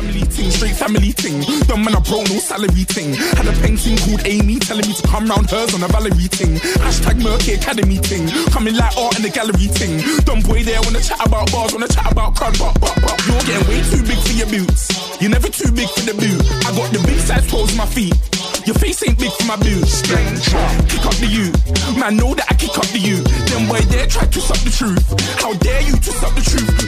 family ting, straight family ting. Dumb man, I broke no salary ting. Had a painting called Amy telling me to come round hers on a Valerie ting. Hashtag Murky Academy ting. Coming like art in the gallery ting. Dumb boy there wanna chat about bars, wanna chat about crud, but you're getting way too big for your boots. You're never too big for the boot. I got the big size toes on my feet. Your face ain't big for my boots. Kick up the you. Man, know that I kick up the you. Them boy there try to suck the truth. How dare you to suck the truth?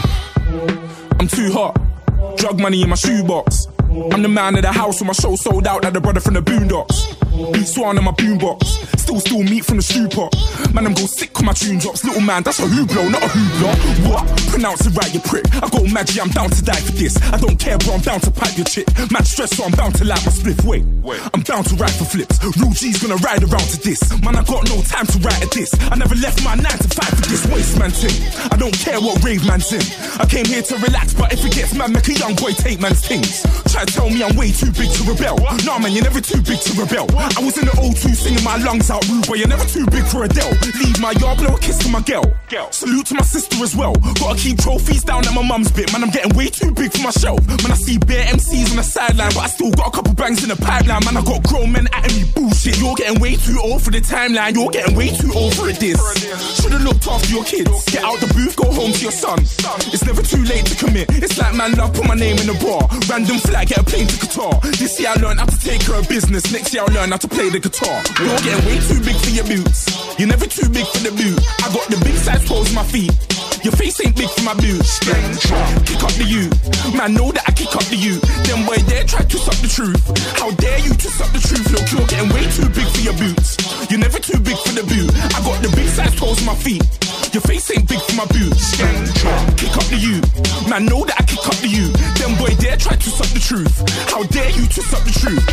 Look, I'm too hot. Drug money in my shoebox. I'm the man of the house with my show sold out like the brother from the Boondocks. Beat Swan in my boombox. Still meat from the stew pot. Man, I'm go sick when my tune drops. Little man, that's a hooplo, not a hoopla. What? Pronounce it right, you prick. I go Maggie, I'm down to die for this. I don't care, bro, I'm down to pipe your chick. Man, stress, so I'm bound to light my spliff. Wait, I'm down to ride for flips. Real G's gonna ride around to this. Man, I got no time to write at this. I never left my 9 to 5 for this waste man thing. I don't care what rave man's in. I came here to relax, but if it gets mad, make a young boy take man's things. Try to tell me I'm way too big to rebel. Nah, man, you're never too big to rebel. I was in the O2 singing my lungs out, rude, but you're never too big for Adele. Leave my yard, blow a kiss to my girl. Salute to my sister as well. Gotta keep trophies down at my mum's bit. Man, I'm getting way too big for my shelf. Man, I see bare MCs on the sideline, but I still got a couple bangs in the pipeline. Man, I got grown men at me bullshit. You're getting way too old for the timeline. You're getting way too old for this. Should've looked after your kids. Get out the booth, go home to your son. It's never too late to commit. It's like man, love, put my name in the bar. Random flag, get a plane to Qatar. This year I learned how to take care of business. Next year I'll learn how to play the guitar. You're getting way too big for your boots. You're never too big for the boot. I got the big size toes on my feet. Your face ain't big for my boots. Kick up the you. Man, know that I kick up the you. Them boy there try to suck the truth. How dare you to suck the truth? Look, you're getting way too big for your boots. You're never too big for the boot. I got the big size toes on my feet. Your face ain't big for my boots. Kick up the you. Man, know that I kick up the you. Them boy there try to suck the truth. How dare you to suck the truth?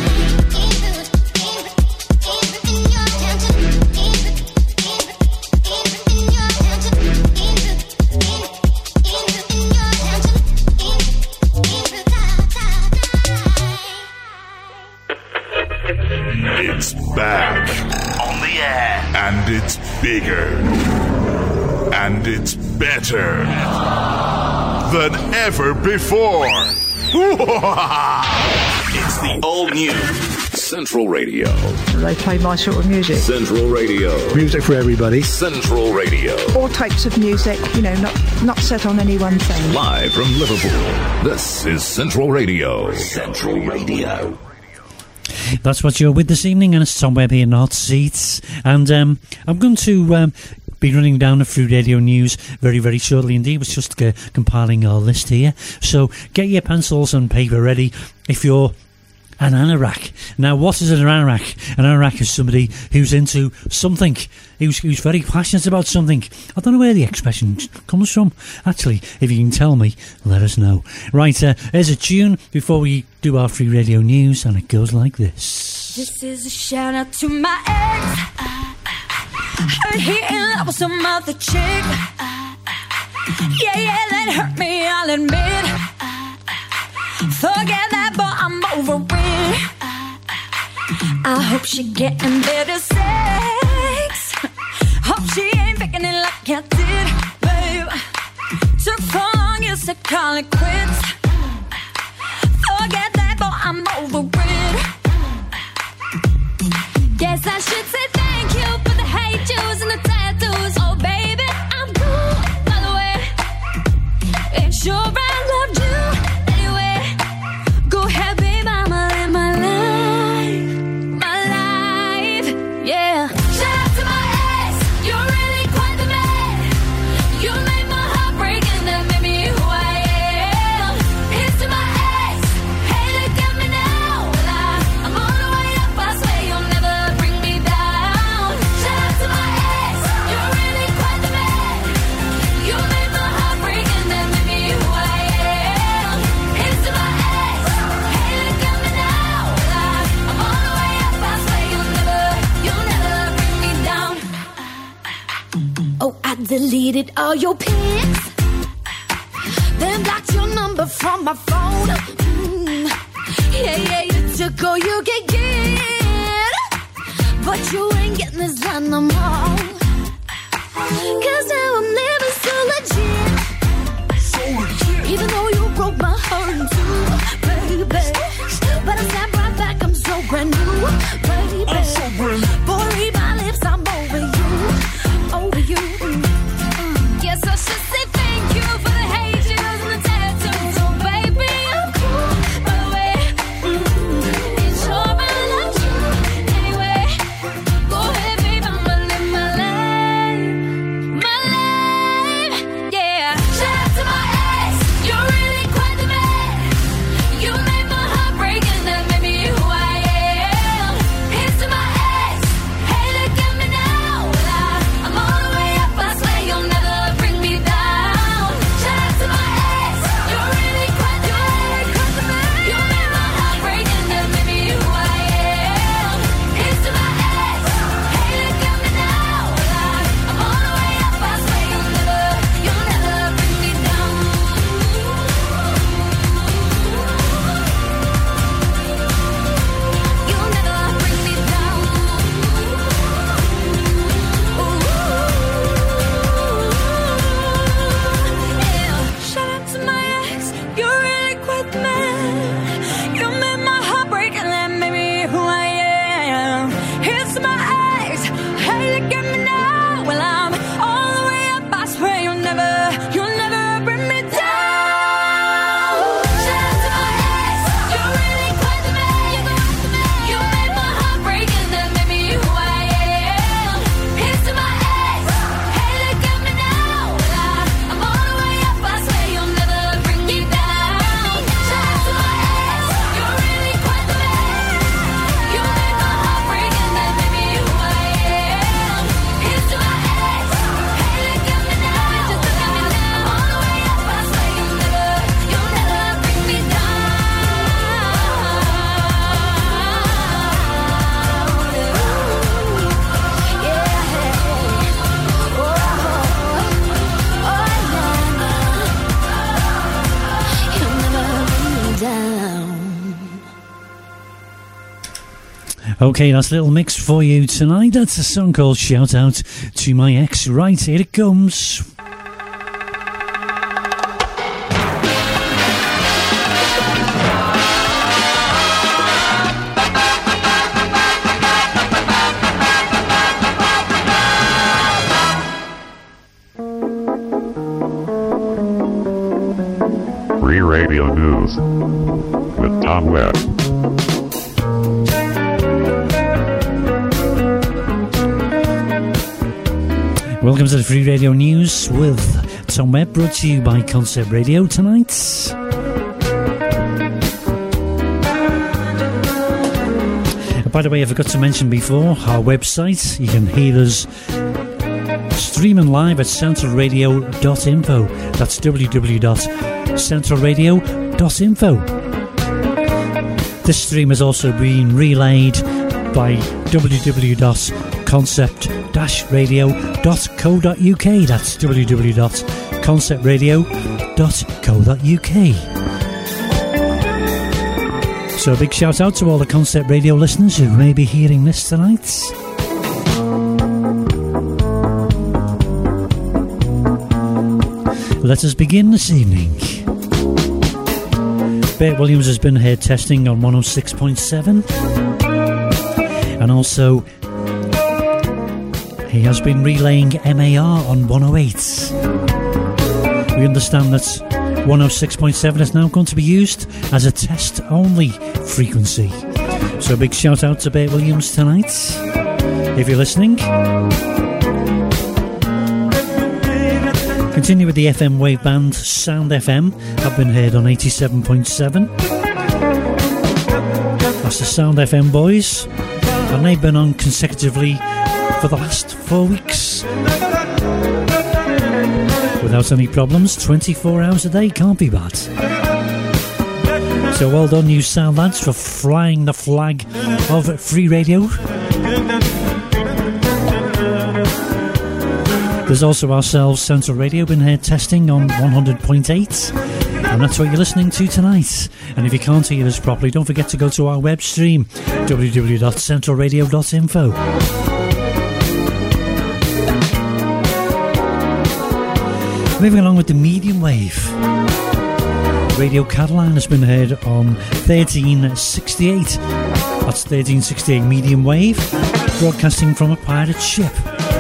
It's back on the air, and it's bigger, and it's better than ever before. It's the all-new Central Radio. They play my sort of music. Central Radio. Music for everybody. Central Radio. All types of music, you know, not set on any one thing. Live from Liverpool, this is Central Radio. Central Radio. That's what you're with this evening, and it's Tom Webb here in Hot Seats. And I'm going to be running down the Free Radio News very, very shortly indeed. It's just compiling our list here. So get your pencils and paper ready if you're an anorak. Now, what is an anorak? An anorak is somebody who's into something, who's very passionate about something. I don't know where the expression comes from. Actually, if you can tell me, let us know. Right, here's a tune before we do our Free Radio News, and it goes like this. This is a shout out to my ex. Heard he in love with some other chick. Yeah, that hurt me, I'll admit. Forget that, but I'm over it. I hope she getting better sex. Hope she ain't picking it like I did, babe. Took so long, you said call it quits. Forget that, but I'm over it. Guess I should say thank you for the hate juice and the tattoos. Oh, baby, I'm cool, by the way. Ain't sure I loved you. Go ahead, babe, I'ma live my life, yeah. Shout out to my ex, you're really quite the man. You made my heart break and that made me who I am. Here's to my ex, hey, look at me now. Well, I'm on the way up, I swear you'll never bring me down. Shout out to my ex, you're really quite the man. You made my heart break and that made me who I am. Here's to my ex. Oh, I deleted all your pics, then blocked your number from my phone. Yeah, you took all you could get, but you ain't getting this done no more. Cause now I'm living so legit, even though you broke my heart. Okay, that's a little mix for you tonight. That's a song called Shout Out to My Ex. Right, here it comes. Free Radio News with Tom Webb. Welcome to the Free Radio News with Tom Webb, brought to you by Concept Radio tonight. By the way, I forgot to mention before, our website, you can hear us streaming live at centralradio.info. That's www.centralradio.info. This stream is also being relayed by www.concept-radio.co.uk. That's www.conceptradio.co.uk. So a big shout out to all the Concept Radio listeners who may be hearing this tonight. Let us begin this evening. Bert Williams has been here testing on 106.7, and also he has been relaying MAR on 108. We understand that 106.7 is now going to be used as a test-only frequency. So a big shout out to Bert Williams tonight, if you're listening. Continue with the FM wave band Sound FM. I've been heard on 87.7. That's the Sound FM boys, and they've been on consecutively for the last 4 weeks without any problems. 24 hours a day, can't be bad. So well done, you Sound lads, for flying the flag of free radio. There's also ourselves, Central Radio, been here testing on 100.8, and that's what you're listening to tonight. And if you can't hear us properly, don't forget to go to our web stream, www.centralradio.info. Moving along with the medium wave. Radio Catalan has been heard on 1368. That's 1368 medium wave, broadcasting from a pirate ship.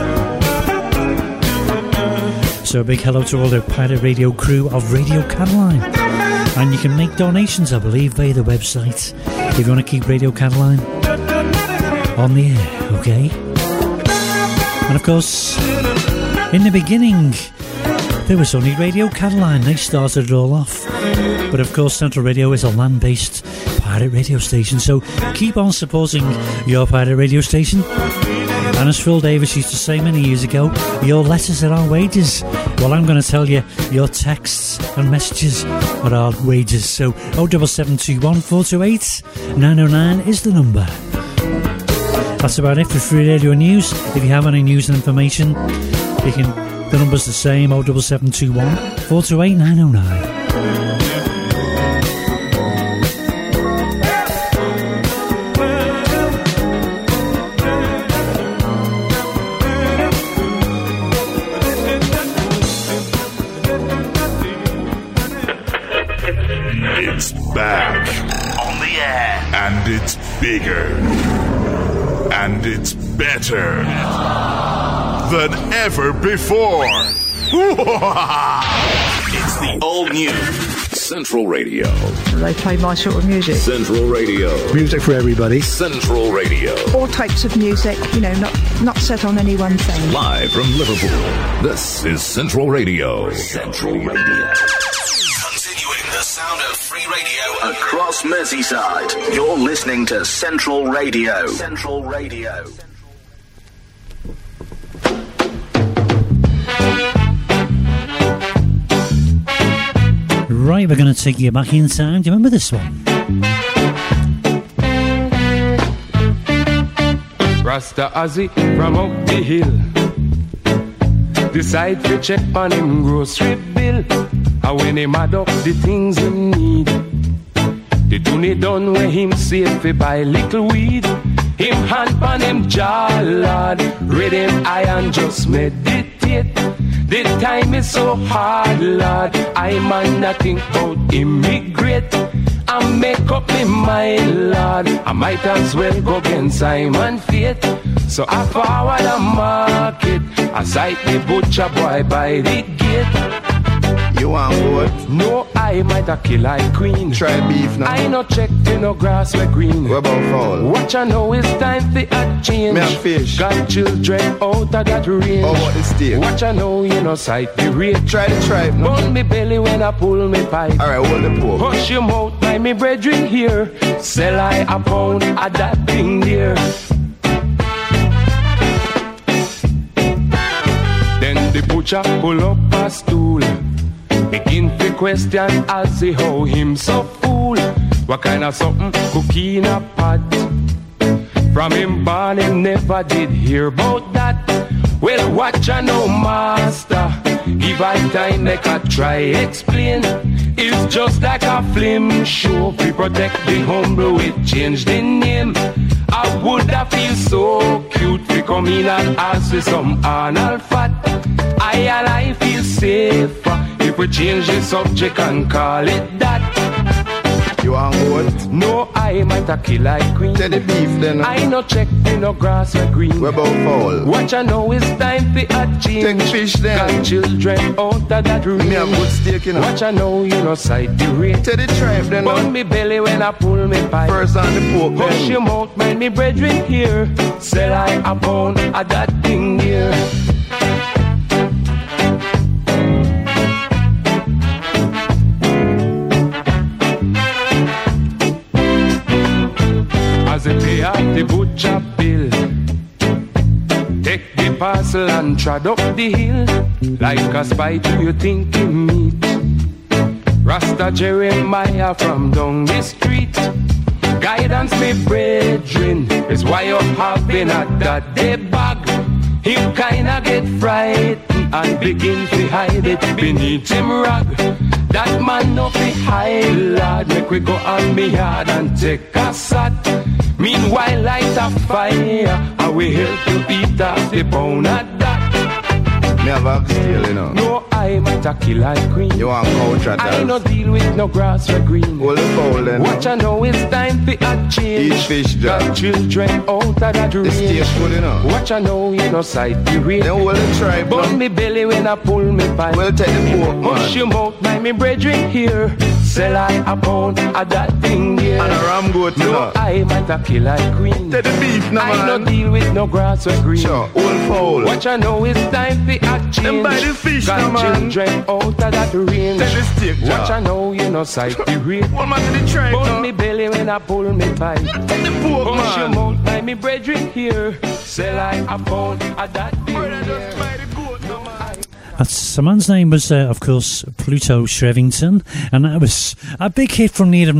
So a big hello to all the pirate radio crew of Radio Catalan. And you can make donations, I believe, via the website if you want to keep Radio Catalan on the air, okay? And of course, in the beginning, there was only Radio Catalan. They started it all off. But of course, Central Radio is a land-based pirate radio station, so keep on supporting your pirate radio station. And as Phil Davis used to say many years ago, your letters are our wages. Well, I'm going to tell you, your texts and messages are our wages. So 07721 428 909 is the number. That's about it for Free Radio News. If you have any news and information, the number's the same, 07721 428 909. Back on the air, and it's bigger, and it's better than ever before. It's the all-new Central Radio. They play my sort of music. Central Radio. Music for everybody. Central Radio. All types of music, you know, not set on any one thing. Live from Liverpool. This is Central Radio. Central Radio. The sound of free radio across Merseyside. You're listening to Central Radio. Central Radio. Right, we're going to take you back in time. Do you remember this one? Rasta Ozzy from up the hill decide to check on him grocery bill. And when him add up the things him need, the tune done where him save fi buy little weed. Him hand pan him jaw, Lord. Read him eye and just meditate. The time is so hard, Lord. I man nothing about immigrate. I make up my mind, Lord. I might as well go against Simon Fate. So I forward the market. I sight the butcher boy by the gate. You want what? No, I might a kill like queen. Try beef now. I no check the no grass where green. What about fowl? Watch I know it's time for a change. Me have fish. Got children out of that range. How about the steak? Watch I know you no sight the rate. Try the tripe now. Burn me belly when I pull me pipe. Alright, hold the pork. Hush your mouth, my me brethren here. Sell I a pound of that thing there. Then the butcher pull up a stool. Begin to question as he how him so fool. What kind of something cookie in a pot? From him born him never did hear about that. Well, watch I know master. Give I time make I try explain. It's just like a film show. We protect the humble, we change the name. I would have feel so cute. We come in and ask for some anal fat. I feel safer if we change the subject and call it that. You want what? No, I might a kill like queen. Tell the beef then. I no check the no grass or green. What about fowl? Watch I know it's time for a change. Take fish then. Got children out of that room. Me a good steak you know. Watch I know you no sight the rate. Tell the tripe then. Burn me belly when I pull me pipe. First on the pork then. Hush your mouth, mind me brethren here. Sell I a pound of that thing here. As they pay off the butcher bill, take the parcel and trod up the hill. Like a spy do you think you meet Rasta Jeremiah from down the street. Guidance me brethren is why you have been at that day bag. Him kinda get frightened and begin to hide it beneath him rag. That man no fi hide, lad. Make we go on me yard and take a sat. Meanwhile light a fire, and we help you eat off the pound of that. Me have a steal, you know. No, I might a kill like queen. You want cow trotters? I no deal with no grass or green. Hold the fowl then. Watch I know it's time for a change. Eat fish, got Jack. children out of that range. The steak good, you know. Watch I know you no sight the rate. Then hold the tripe. Burn me belly when I pull me pipe. Well, take the pork, Hush man. your mouth, my me brethren here. Sell I a pound of that thing here. And a ram goat, you No, know. I might a kill like queen. Take the beef now, I no man. deal with no grass or green. Sure, hold fowl. Watch I know it's time for a change. Then buy the fish got now, man. children out of that range. Take the steak, Jack. Watch I know you no sight the rate. One man to the tripe Burn now. me belly when I pull me pipe. Take the pork, Hush your man. mouth, by me brethren here. Sell I a pound of that thing Brother, here. just buy the goat now, man. The man's name was, of course, Pluto Shrevington, and that was a big hit from the year of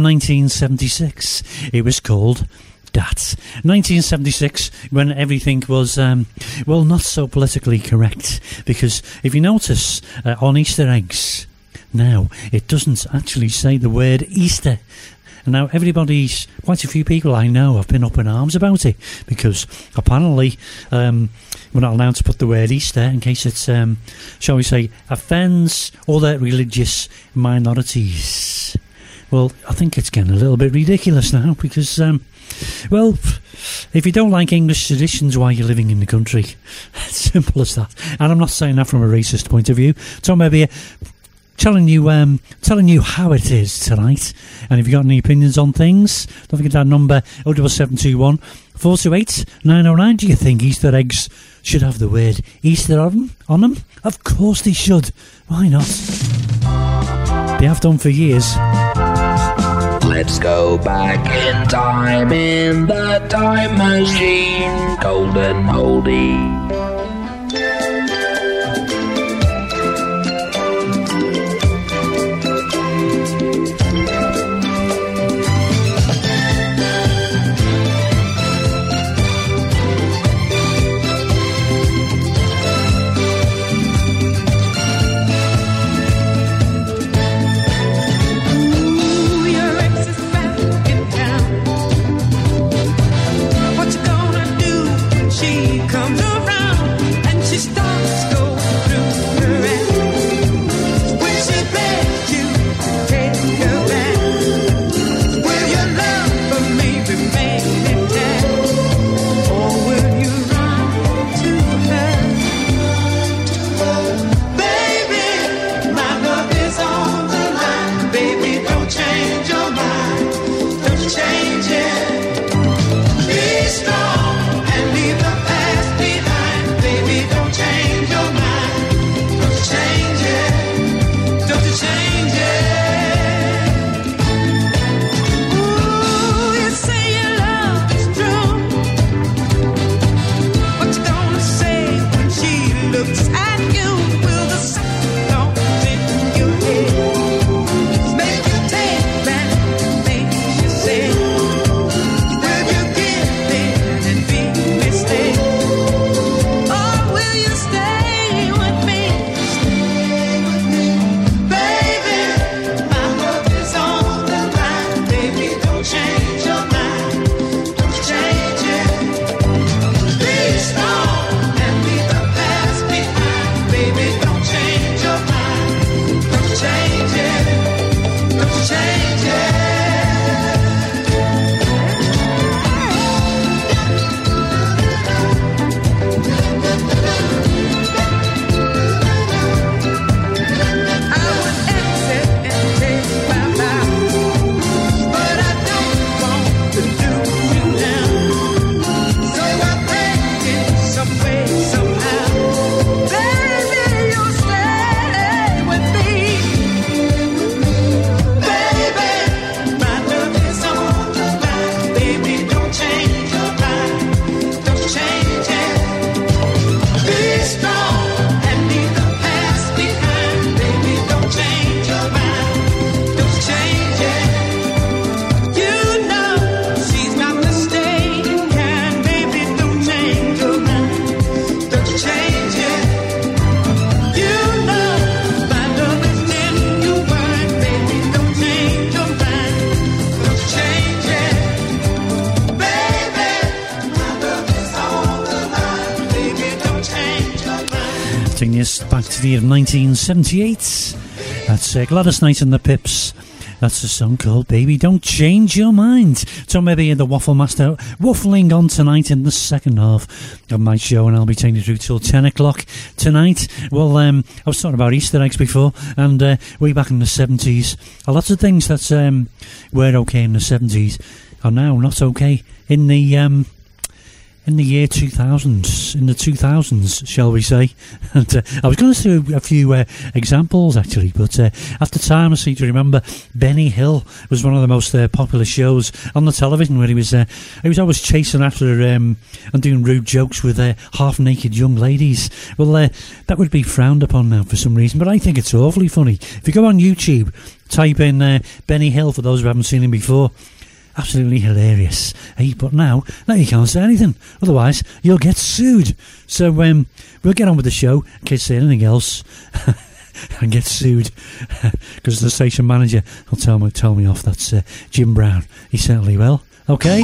1976. It was called Dat. 1976, when everything was, well, not so politically correct, because if you notice on Easter eggs, now it doesn't actually say the word Easter. And now quite a few people I know have been up in arms about it, because apparently we're not allowed to put the word Easter in case it's, shall we say, offends other religious minorities. Well, I think it's getting a little bit ridiculous now, because, well, if you don't like English traditions while you're living in the country, it's simple as that. And I'm not saying that from a racist point of view. Tom Webber here, telling you how it is tonight. And if you've got any opinions on things, don't forget that number 07721 428 909. Do you think Easter eggs should have the word Easter on them? Of course they should. Why not? They have done for years. Let's go back in time in the time machine. Golden oldie. Your ex is back in town. What you gonna back to the year of 1978. That's Gladys Knight and the Pips. That's a song called Baby Don't Change Your Mind. So maybe the Waffle Master waffling on tonight in the second half of my show, and I'll be taking you through till 10 o'clock tonight. Well, I was talking about Easter eggs before, and way back in the 70s, lots of things that were okay in the 70s are now not okay in the year 2000s, in the 2000s, shall we say. And I was going to do a few examples, actually, but at the time, I seem to remember Benny Hill was one of the most popular shows on the television, where he was always chasing after and doing rude jokes with half-naked young ladies. Well, that would be frowned upon now for some reason, but I think it's awfully funny. If you go on YouTube, type in Benny Hill, for those who haven't seen him before, absolutely hilarious. Hey, but now you can't say anything, otherwise you'll get sued. So we'll get on with the show in case say anything else and get sued, because the station manager will tell me off. That's Jim Brown. He certainly will. Okay,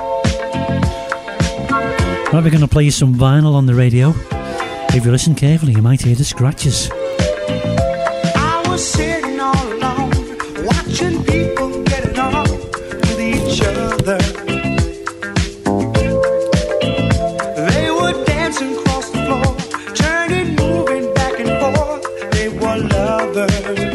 now we're going to play you some vinyl on the radio. If you listen carefully, you might hear the scratches. I was sitting all alone, watching people getting on with each other. They were dancing across the floor, turning, moving back and forth. They were lovers.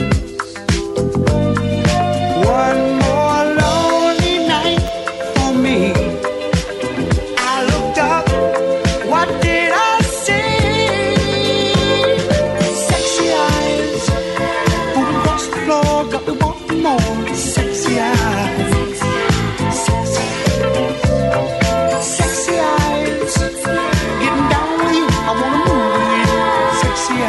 One more lonely night for me. I looked up, what did I see? Sexy eyes moving across the floor, got me wanting more. Sexy eyes. Sexy eyes, getting down with you, I wanna move with you. Sexy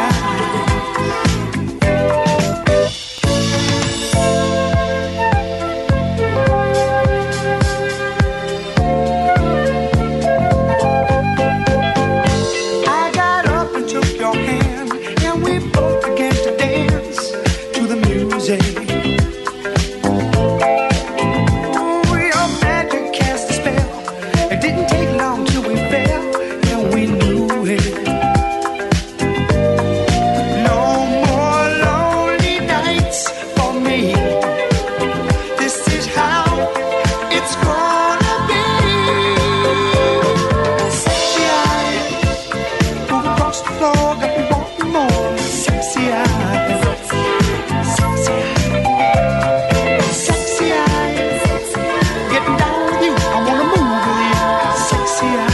I got up and took your hand, and we both began to dance to the music. Your magic cast a spell. It didn't take long till we fell, and we knew it. No more lonely nights for me. This is how it's gonna be. Sexy eyes move across the floor, got me wanting more. Sexy eyes. Sexy eyes. Sexy eyes. Getting down with you, I wanna move with you. Sexy eyes.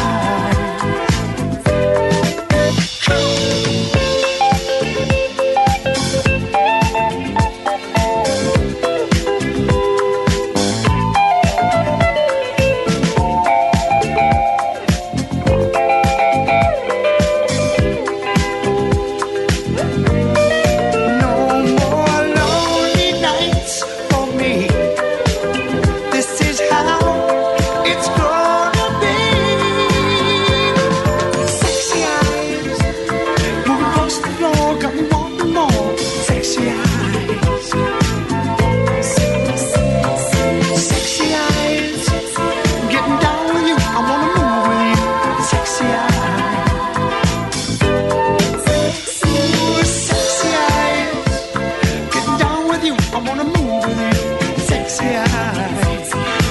No more lonely nights for me. This is how it's gonna be. Sexy eyes moving across the floor, got me wanting more. Sexy eyes. Sexy eyes, getting down with you, I wanna move with you. Sexy eyes. Sexy eyes, getting down with you, I wanna move with you. Sexy eyes.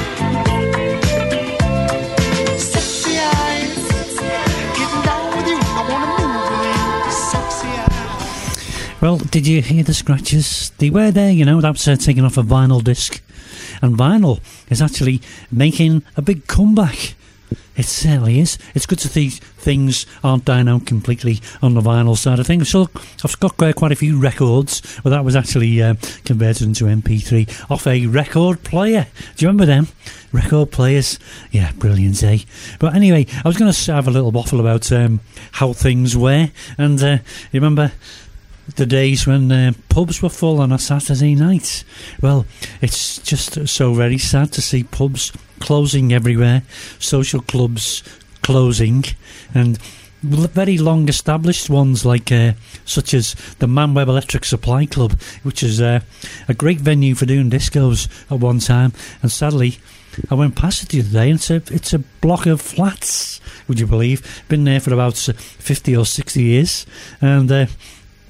Sexy eyes, getting down with you, I wanna move with you. Sexy eyes. Well, did you hear the scratches? They were there, you know. That's taken off a vinyl disc. And vinyl is actually making a big comeback. It certainly is. It's good to see things aren't dying out completely on the vinyl side of things. So I've got quite a few records. Well, that was actually converted into MP3 off a record player. Do you remember them? Record players. Yeah, brilliant, eh? But anyway, I was going to have a little waffle about how things were. And you remember the days when pubs were full on a Saturday night? Well, it's just so very sad to see pubs closing everywhere, social clubs closing, and very long established ones like such as the Manweb Electric Supply Club, which is a great venue for doing discos at one time. And sadly, I went past it the other day, and it's a block of flats, would you believe? Been there for about 50 or 60 years, and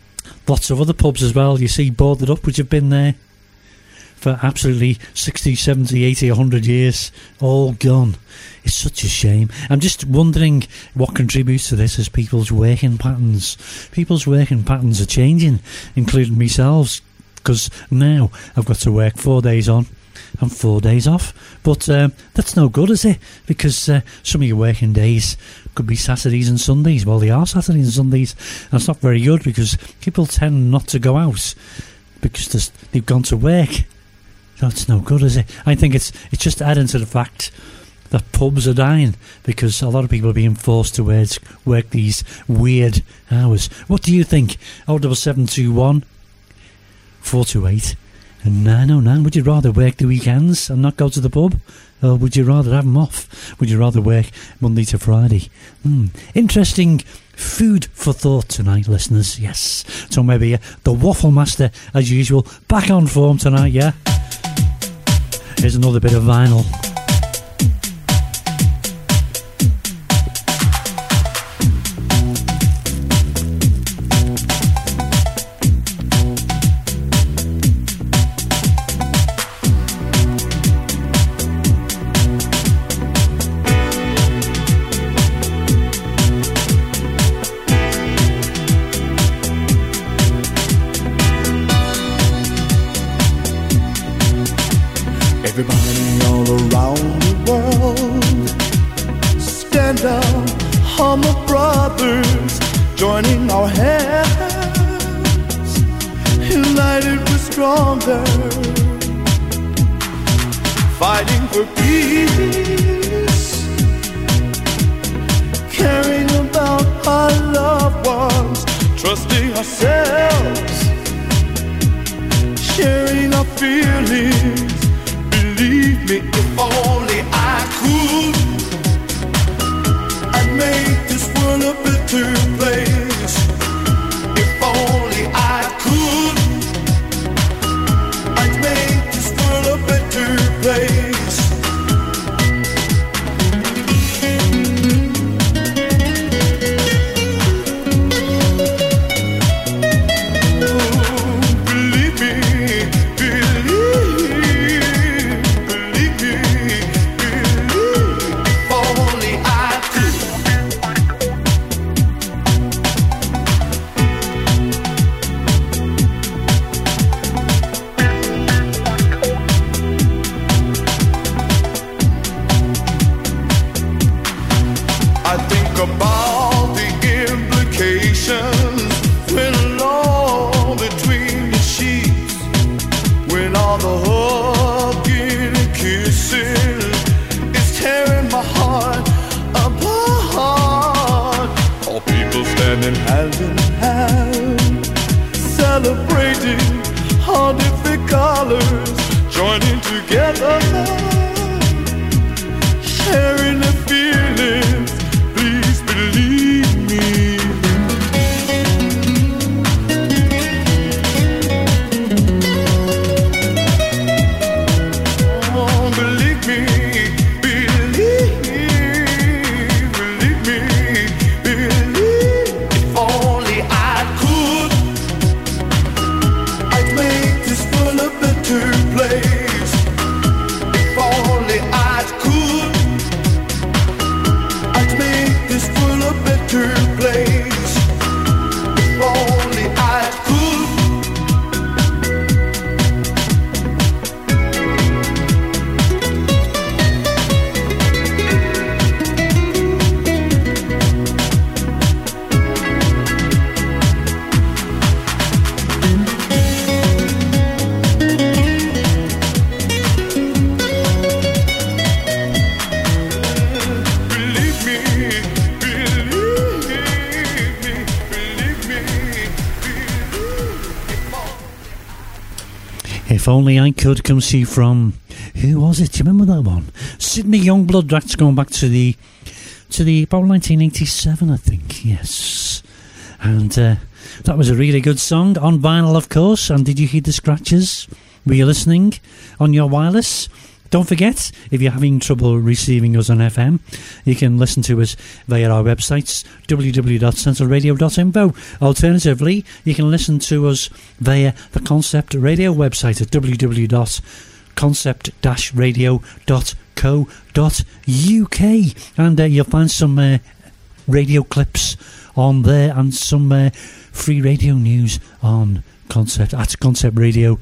lots of other pubs as well. You see, Boarded Up, which have been there for absolutely 60, 70, 80, 100 years, all gone. It's such a shame. I'm just wondering what contributes to this is people's working patterns. People's working patterns are changing, including myself, because now I've got to work 4 days on and 4 days off. But that's no good, is it? Because some of your working days could be Saturdays and Sundays. Well, they are Saturdays and Sundays, and it's not very good because people tend not to go out because they've gone to work. That's no good, is it? I think it's just adding to the fact that pubs are dying because a lot of people are being forced to work these weird hours. What do you think? 07721 428 and 909. Would you rather work the weekends and not go to the pub? Or would you rather have them off? Would you rather work Monday to Friday? Interesting food for thought tonight, listeners. Yes. So maybe the Waffle Master, as usual, back on form tonight, yeah? Here's another bit of vinyl. Everybody all around the world, stand up, humble brothers, joining our hands, united we're stronger, fighting for peace, caring about our loved ones, trusting ourselves, sharing our feelings. Believe me, if only I could, I'd make this world a better place. If only I could, I'd make this world a better place. Believe me, about the implications when alone between the sheets, when all the hugging and kissing is tearing my heart apart. All people standing hand in hand, celebrating our different colors, joining together, sharing the feelings. Believe me. Oh, believe me, believe me, believe. If only I could, I'd make this world a better place. If only I could, I'd make this world a better place. If only I could. If Only I Could comes to you from, who was it? Do you remember that one? Sydney Youngblood. That's going back to the about 1987, I think. Yes, and that was a really good song on vinyl, of course. And did you hear the scratches? Were you listening on your wireless? Don't forget, if you're having trouble receiving us on FM, you can listen to us via our websites, www.centralradio.info. Alternatively, you can listen to us via the Concept Radio website at www.concept-radio.co.uk, and you'll find some radio clips on there and some free radio news on Concept at Concept Radio,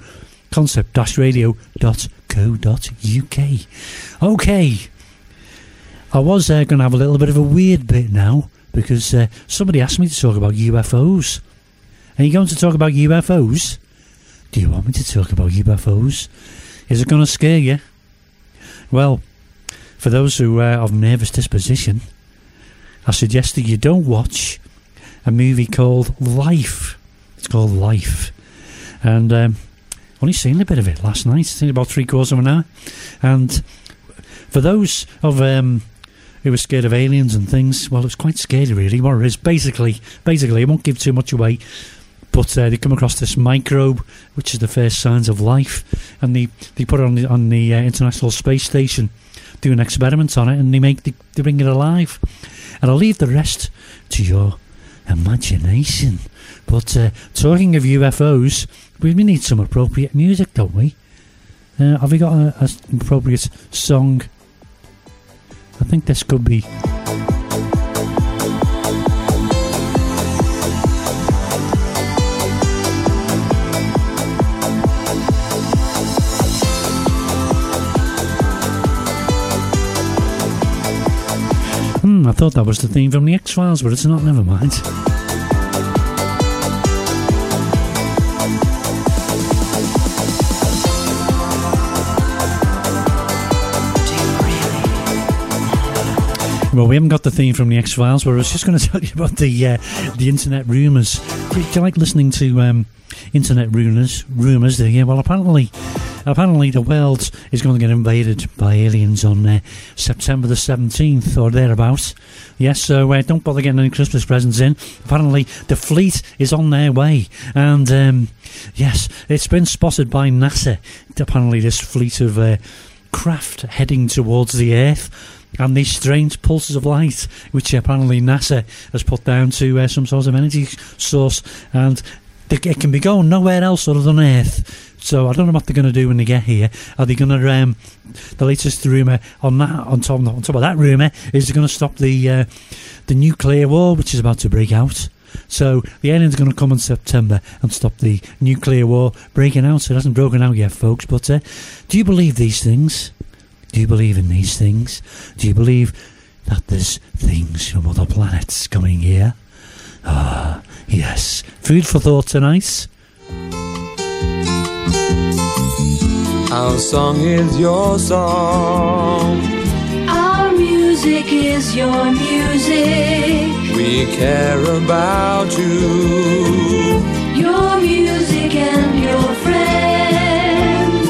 concept-radio.co.uk. Okay, I was going to have a little bit of a weird bit now because somebody asked me to talk about UFOs. Are you going to talk about UFOs? Do you want me to talk about UFOs? Is it going to scare you? Well, for those who are of nervous disposition, I suggest that you don't watch a movie called Life. It's called Life. And only seen a bit of it last night. I think about 3/4 of an hour. And for those of who were scared of aliens and things, well, it's quite scary, really. What it is, basically, I won't give too much away, but they come across this microbe, which is the first signs of life, and they put it on the International Space Station, do an experiment on it, and they bring it alive. And I'll leave the rest to your imagination. But talking of UFOs, we need some appropriate music, don't we? Have we got an appropriate song? I think this could be... I thought that was the theme from the X-Files, but it's not, never mind. Well, we haven't got the theme from the X-Files, but I was just going to tell you about the internet rumours. Do you like listening to internet rumours? Yeah, well, apparently the world is going to get invaded by aliens on September the 17th or thereabouts. Yes, so don't bother getting any Christmas presents in. Apparently the fleet is on their way, and yes, it's been spotted by NASA. Apparently this fleet of craft heading towards the Earth, and these strange pulses of light, which apparently NASA has put down to some sort of energy source, and it can be going nowhere else other than Earth. So I don't know what they're going to do when they get here. Are they going to, the latest rumour on top of that rumour, is they're going to stop the nuclear war, which is about to break out. So the aliens are going to come in September and stop the nuclear war breaking out. So it hasn't broken out yet, folks. But do you believe these things? Do you believe in these things? Do you believe that there's things from other planets coming here? Ah, yes. Food for thought tonight. Our song is your song. Our music is your music. We care about you. Your music and your friends.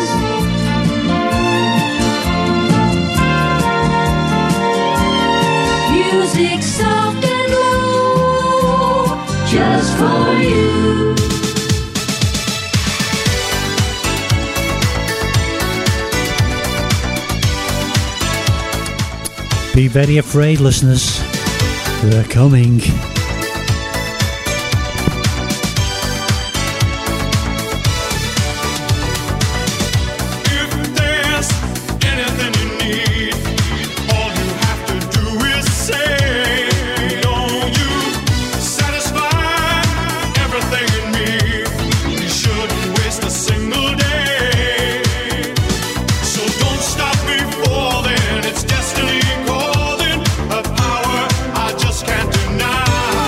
Music soft and low, just for you. Be very afraid, listeners. They're coming. It's destiny calling, a power I just can't deny.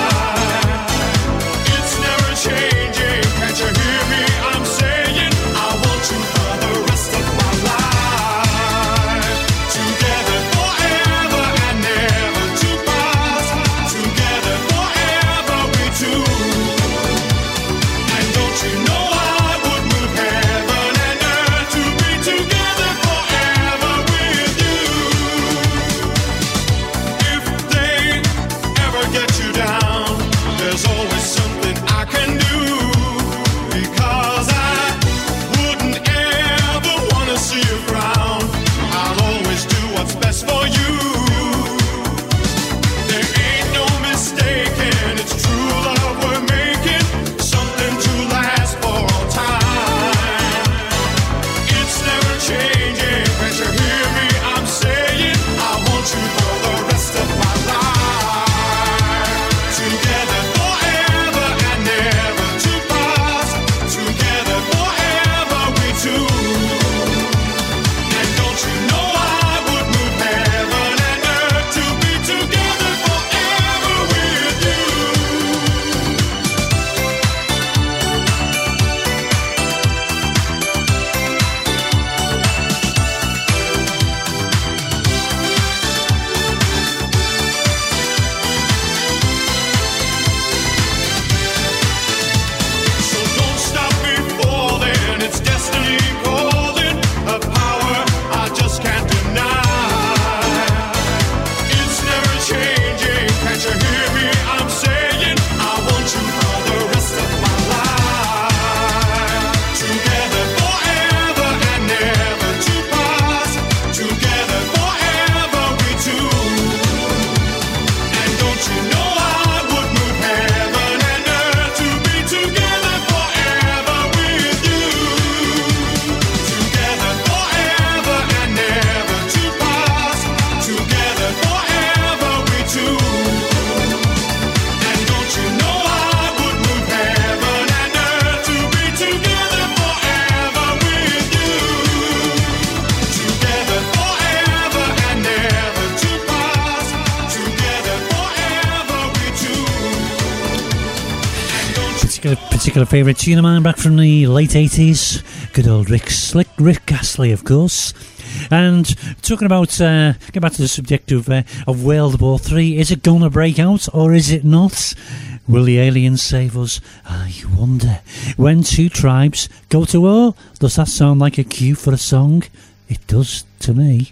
particular favourite tune of mine back from the late 80s. Good old Rick Astley, of course. And talking about, get back to the subject of World War III. Is it gonna break out or is it not? Will the aliens save us? I wonder. When two tribes go to war, does that sound like a cue for a song? It does to me.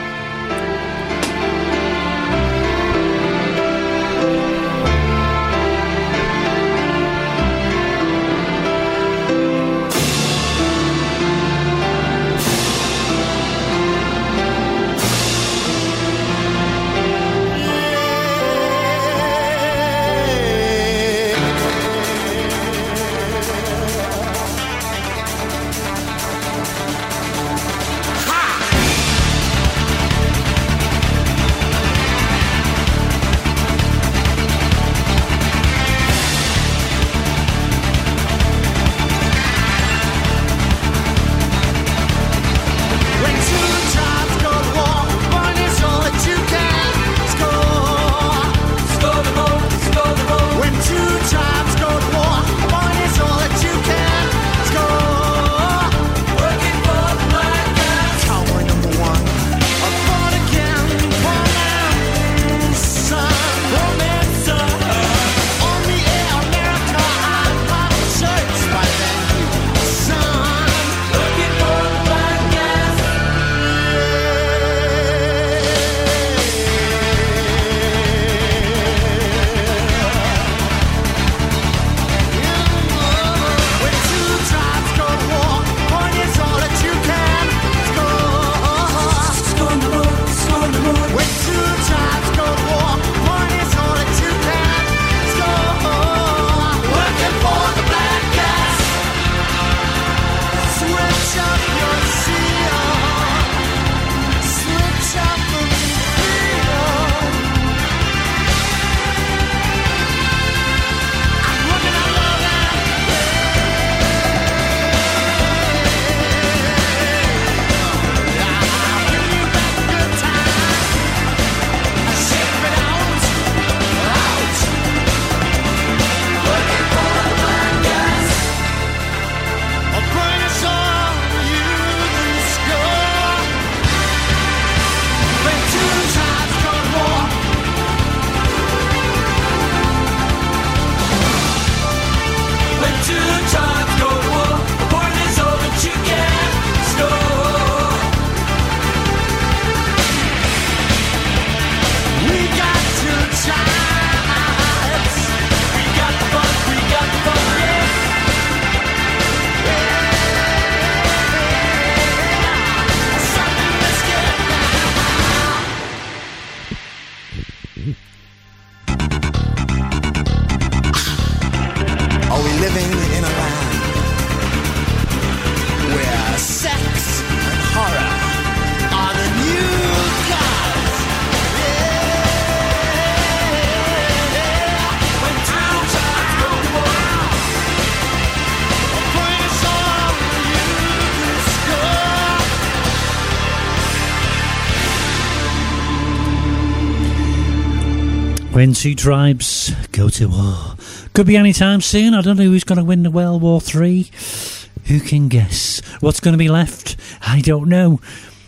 When two tribes go to war. Could be any time soon. I don't know who's going to win the World War III. Who can guess? What's going to be left? I don't know.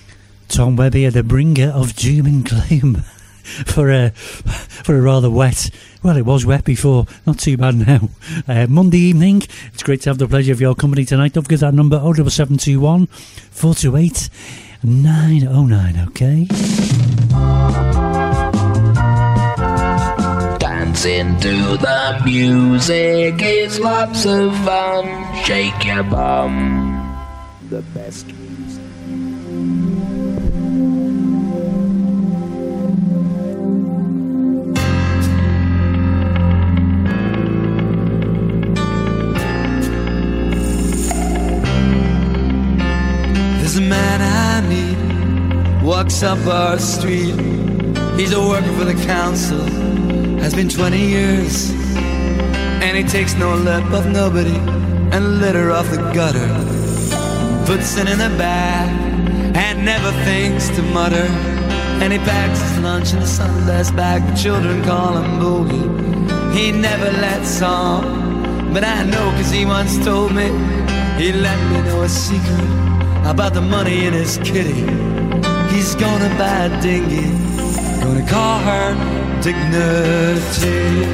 Tom Webby, the bringer of doom and gloom. For a rather wet, well, it was wet before, not too bad now. Monday evening, it's great to have the pleasure of your company tonight. Don't forget that number, 07721 428 909, okay? Dancing to the music is lots of fun. Shake your bum. The best music. There's a man I meet, walks up our street. He's a worker for the council, has been 20 years. And he takes no lip of nobody and litter off the gutter. Puts it in a bag and never thinks to mutter. And he packs his lunch in the Sunday's bag. The children call him Boogie. He never lets on, But I know 'cause he once told me, he let me know a secret about the money in his kitty. He's gonna buy a dinghy, gonna call her Dignity.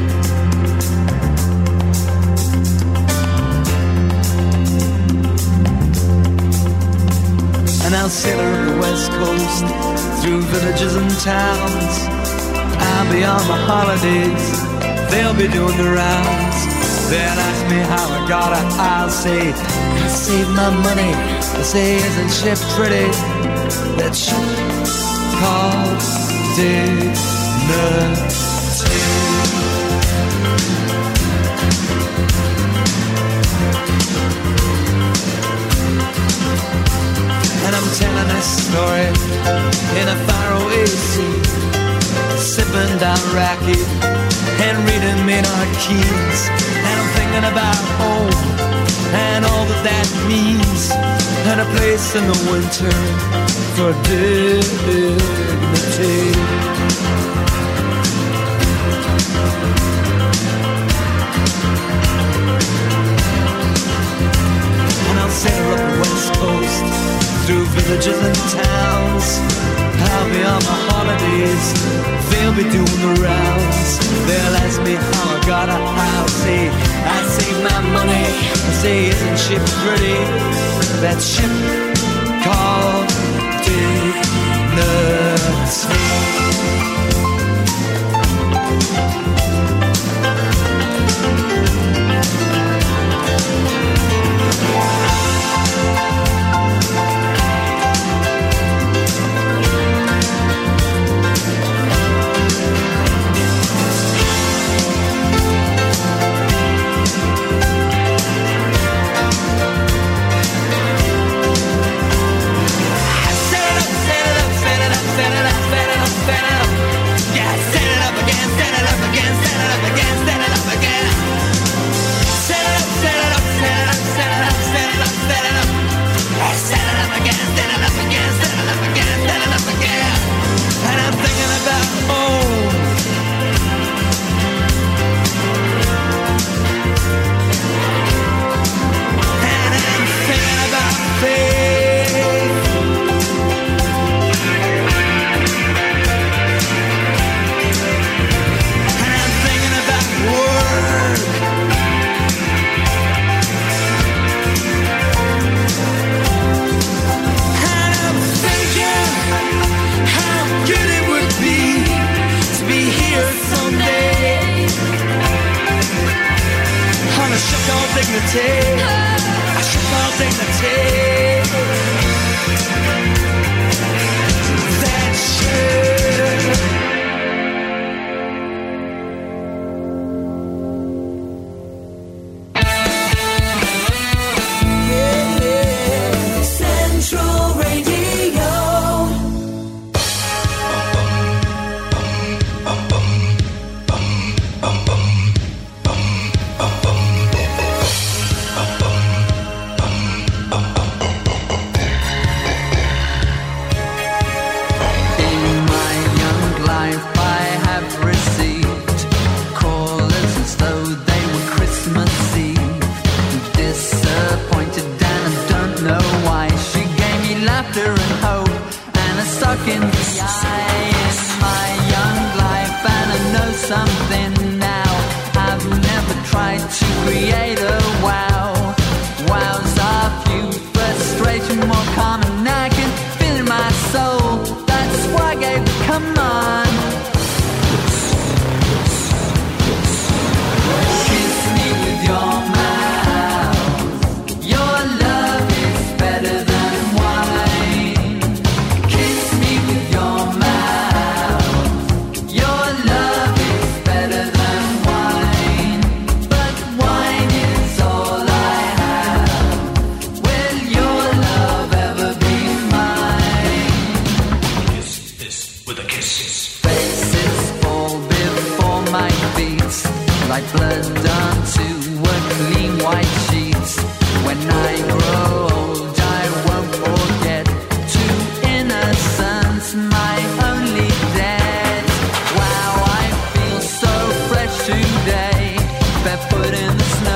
And I'll sail her up the west coast, through villages and towns. I'll be on my holidays, they'll be doing the rounds. They'll ask me how I got it, I'll say, I saved my money. I say, isn't she pretty? That ship called Dignity. And I'm telling this story in a faraway sea, sipping down raki and reading Maynard Keynes. And I'm thinking about home and all that that means, and a place in the winter for dignity. And I'll sail up the west coast, through villages and towns. I'll be on my holidays, they'll be doing the rounds. They'll ask me how I got it, I'll say, I saved my money. I say, isn't she pretty? That ship called Dignity. Today, barefoot in the snow.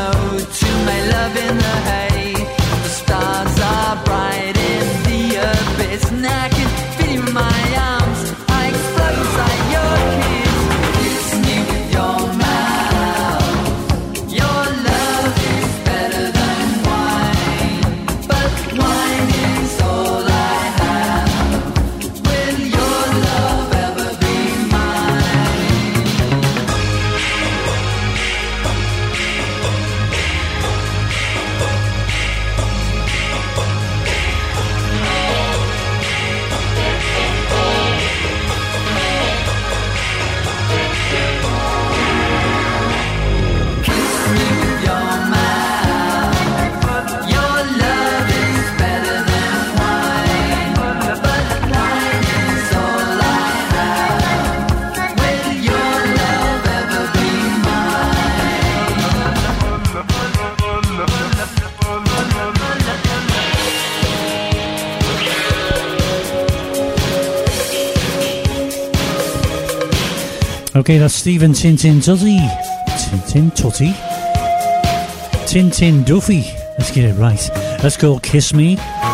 Okay, that's Stephen Tintin Tutty. Tintin Tutty? Tintin Duffy. Let's get it right. Let's go Kiss Me.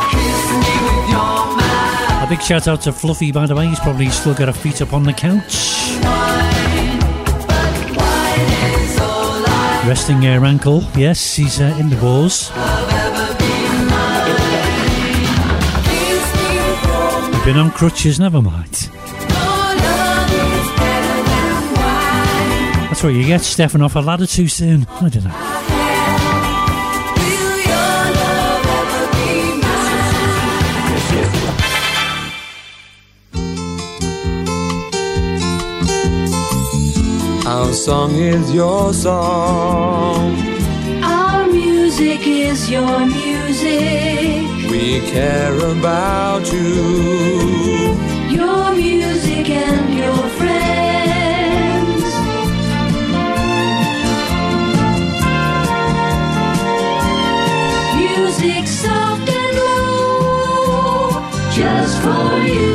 A big shout out to Fluffy, by the way. He's probably still got her feet up on the couch. Resting her ankle. Yes, he's in the balls. Been on crutches, never mind. That's what you get, stepping off a ladder too soon. I don't know. Our song is your song. Our music is your music. We care about you. Your music and your friends. Music soft and low, just for you.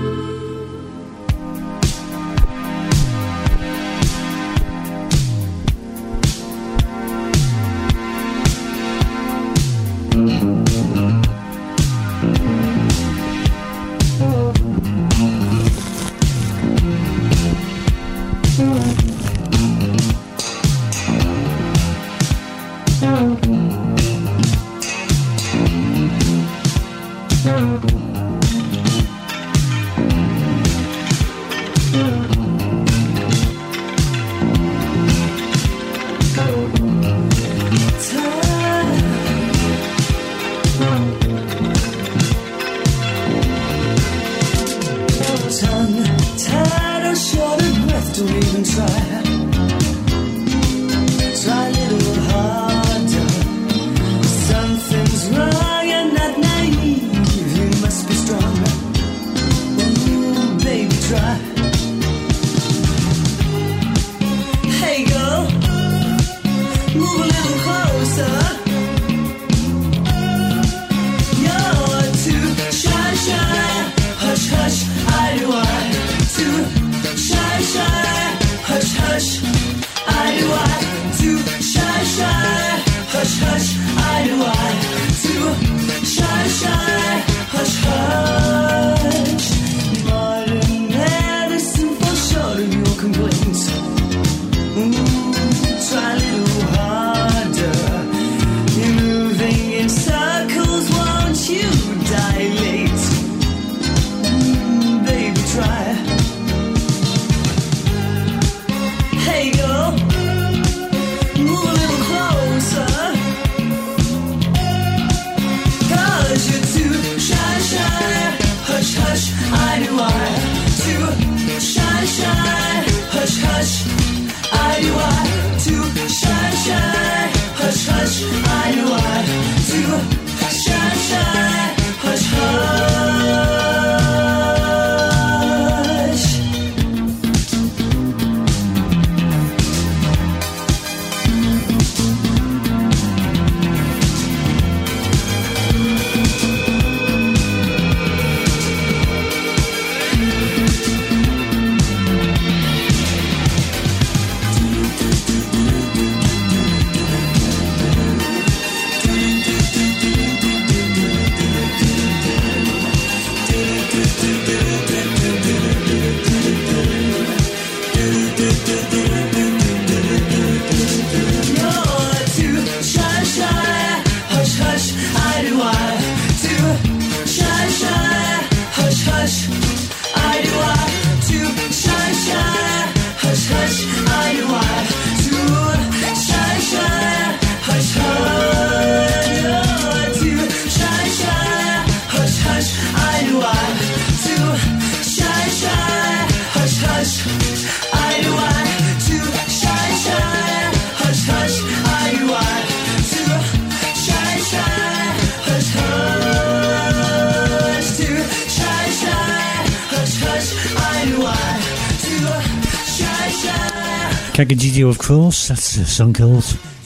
Kagajideo, of course. That's a song called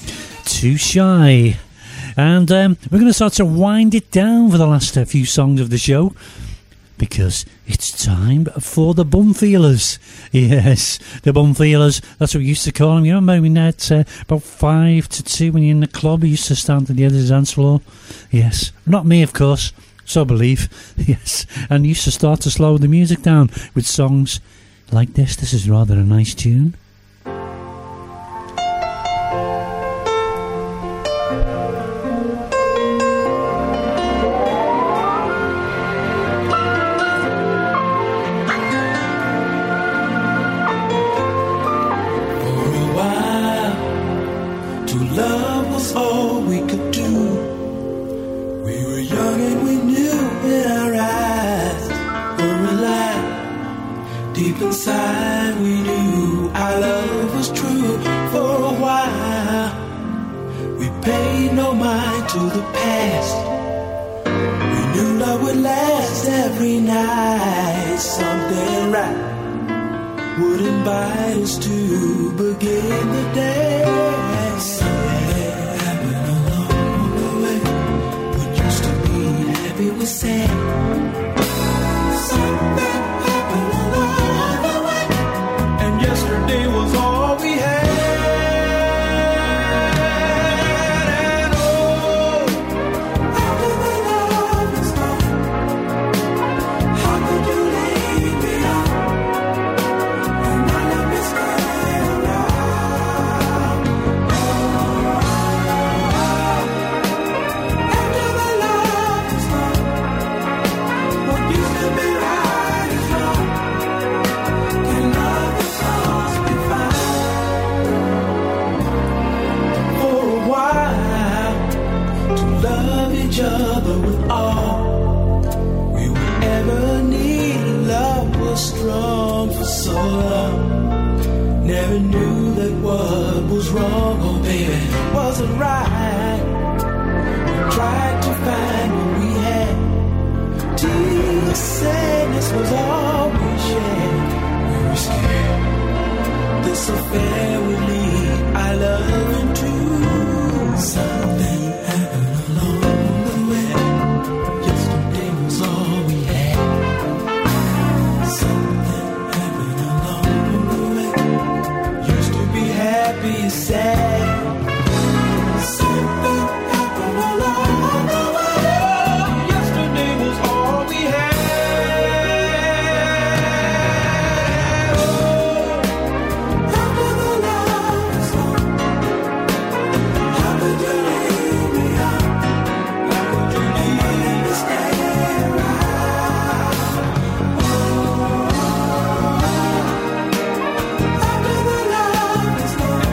Too Shy. And we're going to start to wind it down for the last few songs of the show. because it's time for the bum feelers. Yes, the bum feelers. That's what we used to call them. You remember when at about 5 to 2 when you're in the club, we used to stand at the end of the dance floor. Yes, not me, of course. So I believe. Yes, and used to start to slow the music down with songs like this. This is rather a nice tune. Inside we knew our love was true. For a while we paid no mind to the past. We knew love would last every night. Something right would invite us to begin the day. Something happened along the way. What used to be happy was sad. Something yesterday was all we had, and oh, after the love is gone, how could you leave me on and not let me stay around? Oh, after the love is gone, what used to be right is wrong. Can love love each other with all we would ever need. Love was strong for so long. Never knew that what was wrong, oh baby, wasn't right. We tried to find what we had till the sadness was all we shared. We were scared this affair would lead our love into something. Be sad. Something happened along the way. Yesterday was all we had. Oh, after the love is gone, how could you leave me out? How could you leave me stay around? Oh, after the love is gone.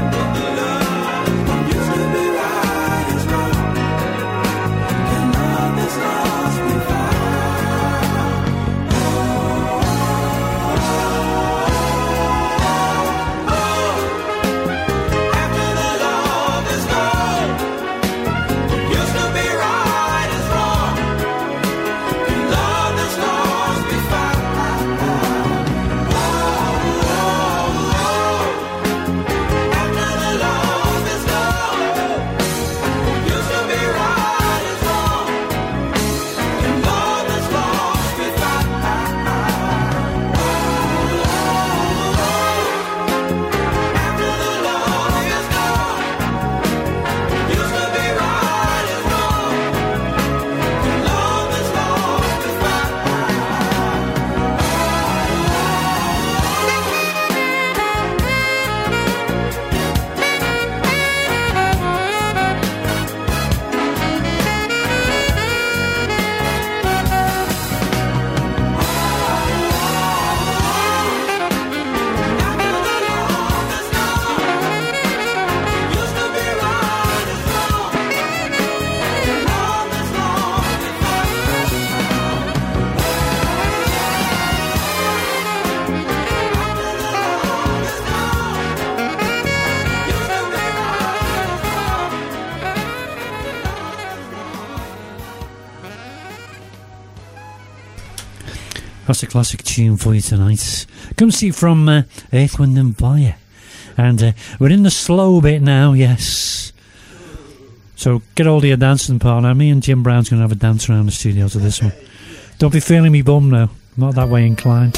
That's a classic tune for you tonight. Come see from Earth, Wind and Fire. And we're in the slow bit now, yes. So get all your dancing partner. Me and Jim Brown's going to have a dance around the studio to this one. Don't be feeling me bum now. not that way inclined.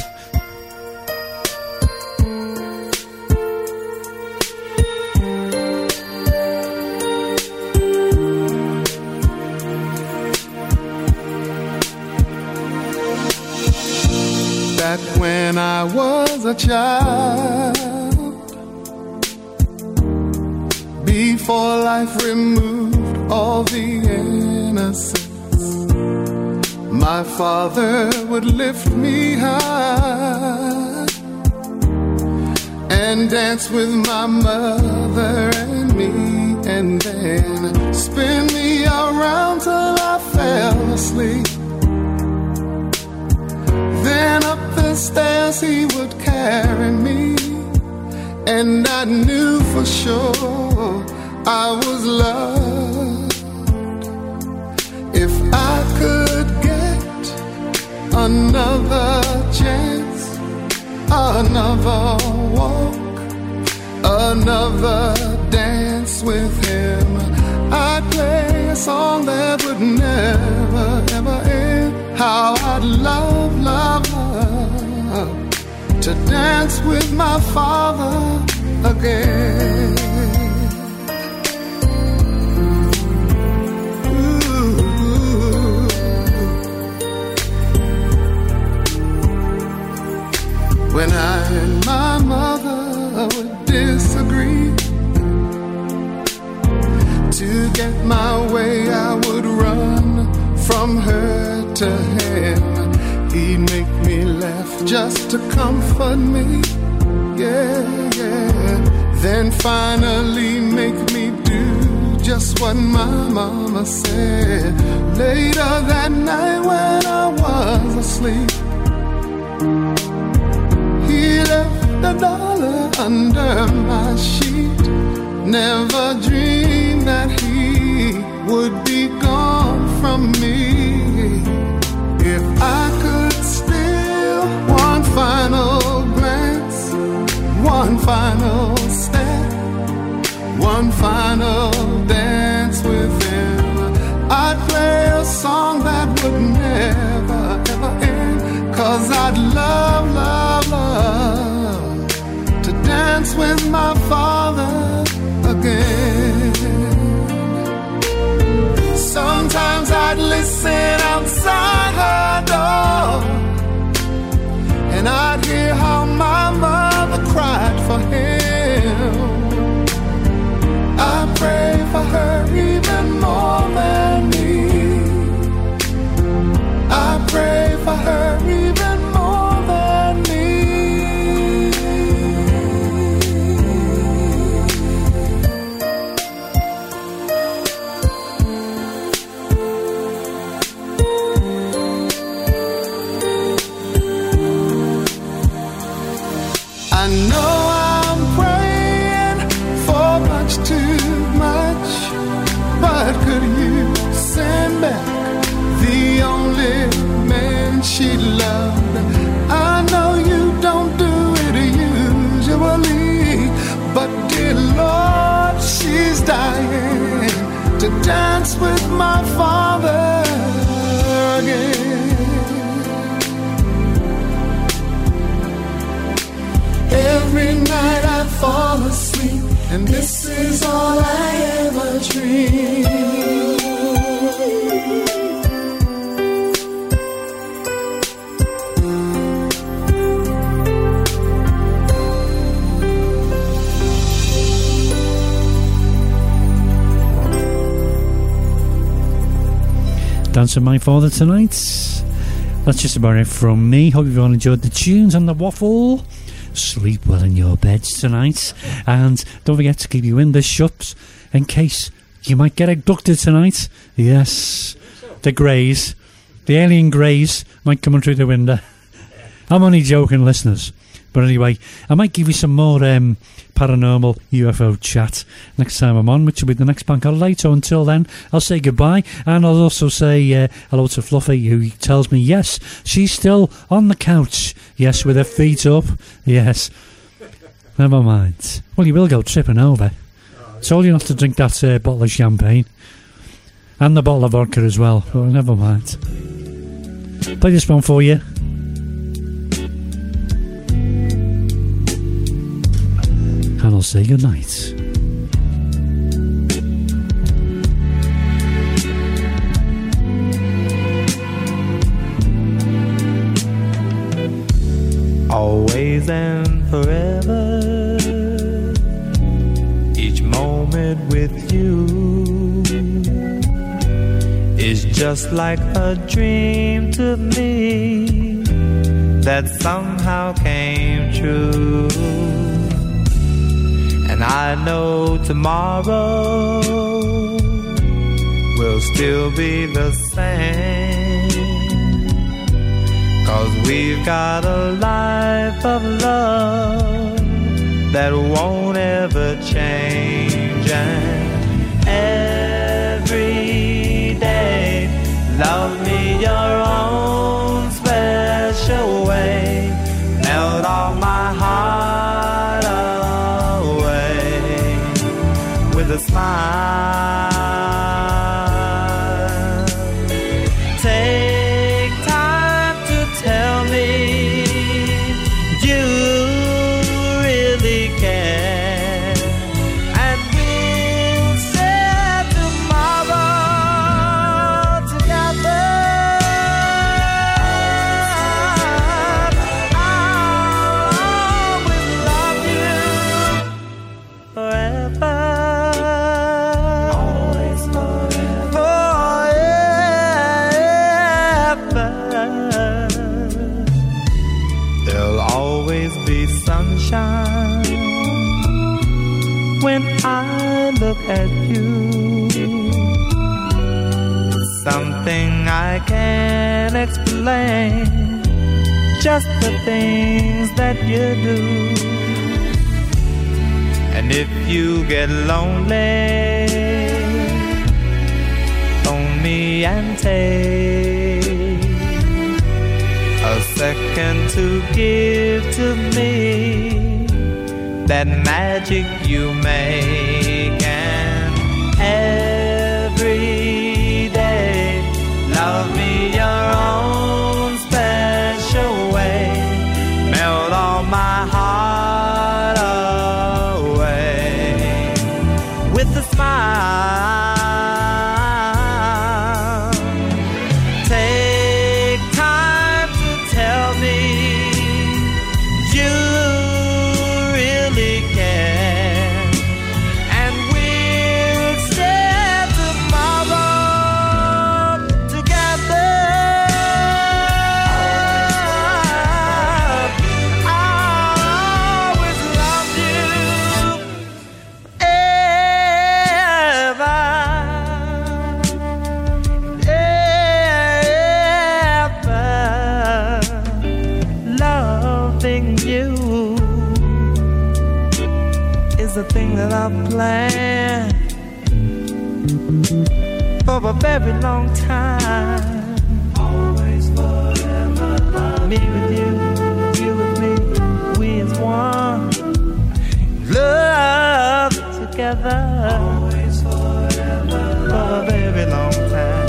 Back when I was a child, before life removed all the innocence, my father would lift me high and dance with my mother and me, and then spin me around till I fell asleep. Then up the stairs he would carry me, and I knew for sure I was loved. If I could get another chance, another walk, another dance with him, I'd play a song that would never, ever end. How I'd love, love, love to dance with my father again. Ooh. When I and my mother would disagree, to get my way I would run from her to him. He'd make me laugh just to comfort me, yeah, yeah. Then finally make me do just what my mama said. Later that night when I was asleep, he left $1 under my sheet. Never dreamed that he would be gone from me. If I could steal one final glance, one final step, one final dance with him, I'd play a song that would never, ever end. 'Cause I'd love, love, love to dance with my father again. Sometimes I'd listen outside her door, and I'd hear how my mother cried for him. I pray for her even more than me. I pray for her even more than me. I know I'm praying for much too much, but could you send back the only man she loved? I know you don't do it usually, but dear Lord, she's dying to dance with my father again. Every night I fall asleep, and this is all I ever dream. Dancing My Father tonight. That's just about it from me. Hope you've all enjoyed the tunes and the waffle. Sleep well in your beds tonight, and don't forget to keep your windows shut in case you might get abducted tonight. Yes, the greys, the alien greys might come in through the window. I'm only joking, listeners, but anyway, I might give you some more paranormal UFO chat next time I'm on, which will be the next bank holiday. So until then, I'll say goodbye, and I'll also say hello to Fluffy, who tells me yes, she's still on the couch. Yes, with her feet up. Yes. Never mind. Well, you will go tripping over. It's all you have to drink that bottle of champagne. And the bottle of vodka as well. But never mind. Play this one for you. I'll say goodnight. Always and forever, each moment with you is just like a dream to me that somehow came true. And I know tomorrow will still be the same, 'cause we've got a life of love that won't ever change. And every day, love me your own special way, melt all my heart away with a smile. Take time to tell me you really care, and we'll share tomorrow together. I'll always love you forever. Always forever. There'll always be sunshine when I look at you. Something I can't explain, just the things that you do. And if you get lonely, phone me and take a second to give to me that magic you make. And every day, love me your own special way, melt all my heart away with a smile. Take time to tell me you really care, and we'll share tomorrow together. I'll always love you ever, ever. Loving you is a thing that I've planned for a very long time. Always forever love me with you, you with me, we as one. Love together. Always forever for a very long time.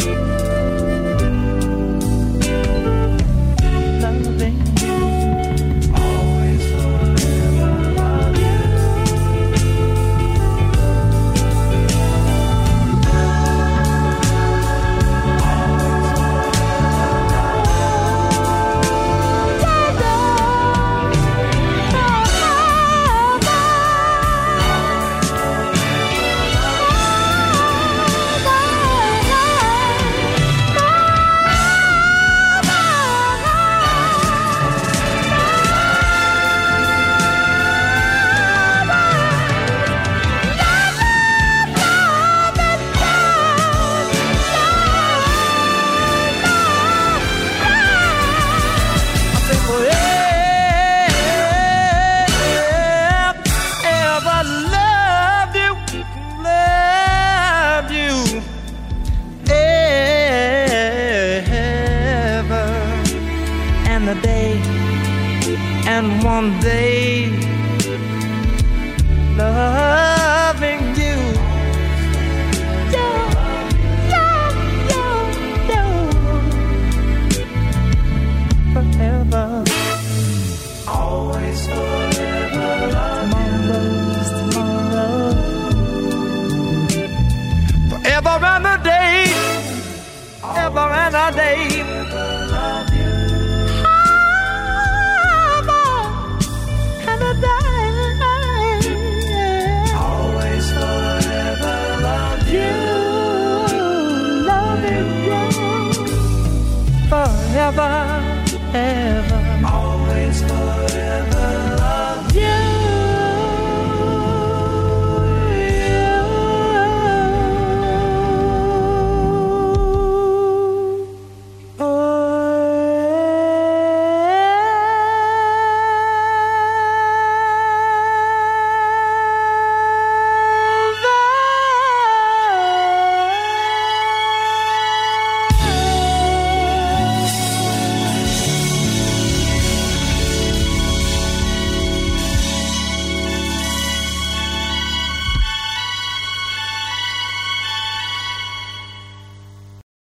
Loving you. Always forever love you. And one day, loving you, forever, always forever, love you. forever. Always forever.